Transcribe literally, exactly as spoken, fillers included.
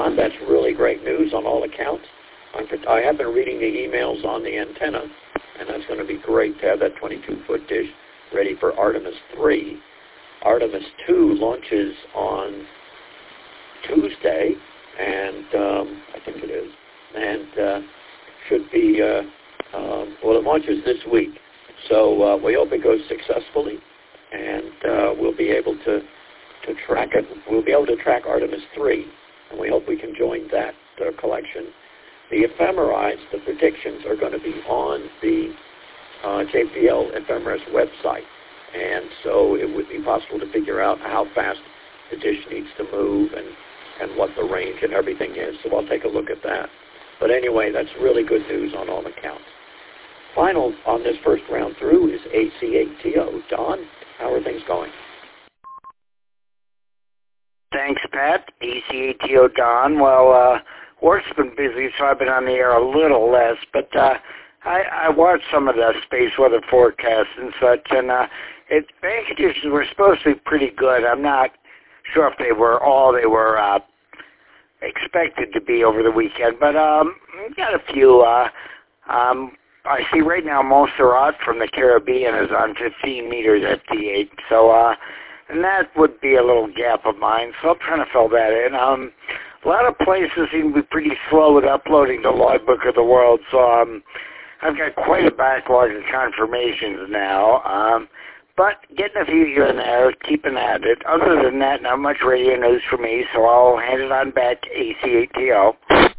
Don, that's really great news on all accounts. I'm, I have been reading the emails on the antenna, and that's going to be great to have that twenty-two foot dish ready for Artemis three. Artemis two launches on Tuesday, and um, I think it is, and uh, should be, uh, um, well, it launches this week. So uh, we hope it goes successfully, and uh, we'll be able to, to track it. We'll be able to track Artemis three, and we hope we can join that uh, collection. The ephemerides, the predictions, are going to be on the uh, J P L Ephemeris website, and so it would be possible to figure out how fast the dish needs to move and, and what the range and everything is. So I'll take a look at that. But anyway, that's really good news on all accounts. Final on this first round through is A C A T O. Don, how are things going? Thanks, Pat. A C A T O Don. Well, uh, work's been busy, so I've been on the air a little less, but uh, I, I watched some of the space weather forecasts and such, and uh, it, rain conditions were supposed to be pretty good. I'm not sure if they were all they were uh, expected to be over the weekend, but um, got a few. Uh, um, I see right now Montserrat from the Caribbean is on fifteen meters F T eight, so uh, and that would be a little gap of mine, so I'm trying to fill that in. Um, a lot of places seem to be pretty slow with uploading the logbook of the world, so um, I've got quite a backlog of confirmations now, um, but getting a few here and there, keeping at it. Other than that, not much radio news for me, so I'll hand it on back to A C A T O.